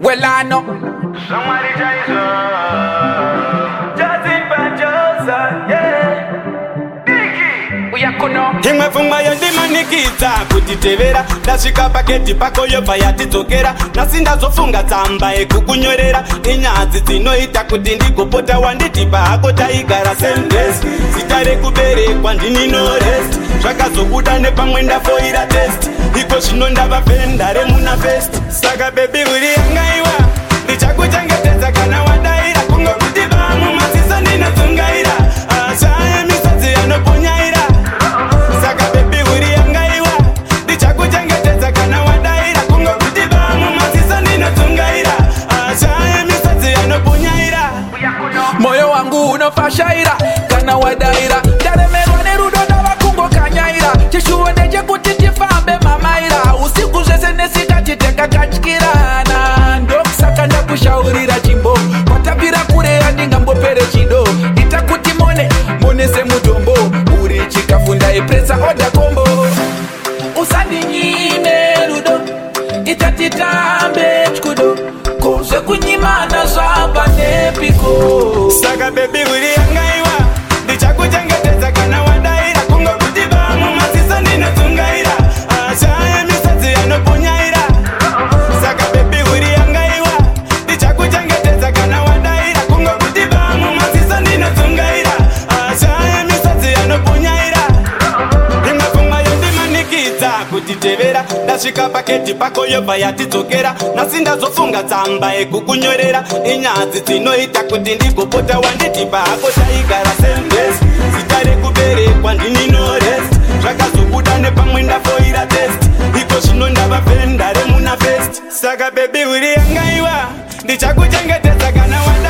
Well, I know. Somebody Justin Pajosa, yeah. Imwe funga yondimanikiza kutitevera ndasvika paketi pako yobva yatitokera nasi ndazofunga tsamba ekukunyorera inyadzi dzinoita kuti ndigopota wanditipa hako taigara sendes zita rekuberekwa ndini no rest zvakazobuda nepamwe ndafoira test iko zvino ndava vhenda remuna fest saka bebi uri yangaiwa ndichakuchengetedza kana wadaira kungokuti vamwe maziso ndinodzungaira ashaye misodzi yanoponyaira saka bebi uri yangaiwa ndichakuchengetedza kana wadaira kungokuti vamwe maziso ndinodzungaira ashaye misodzi yanoponyaira moyo wangu unofashaira kana wadaira ndaremerwa nerudo ndavakungokanyaira chishuwo ndechekuti tifambe mamaira usiku zvese nesikachiteka katyirana ndokusaka ndakushaurira chimbo kwatapira kure yandingambopere chido ita kuti mone semutombo uri chikafu ndaipresa oda kombo usandinyime rudo itatitambe chikudo kozve kunyimana zvabva nepiko saka bebi uri yangaiwa ndichakuchengetedza kana wadaira kungokuti vamwe maziso ndinodzungaira ashaye misodzi yanoponyaira saka bebi uri yangaiwa ndichakuchengetedza kana wadaira kungokuti vamwe maziso ndinodzungaira ashaye misodzi yanoponyaira imwe pfungwa yondimanikidza kutitevera ndasvika paketi pako yobva yatidzokera nasi ndazofunga tsamba ekukunyorera inyadzi dzinoita kuti ndigopota wanditipa hako taigara sendes zita rekuberekwa ndini no rest zvakazobuda nepamwe ndafoira test iko zvino ndava vhenda remuna fest saka bebi uri yangaiwa ndichakuchengetedza kana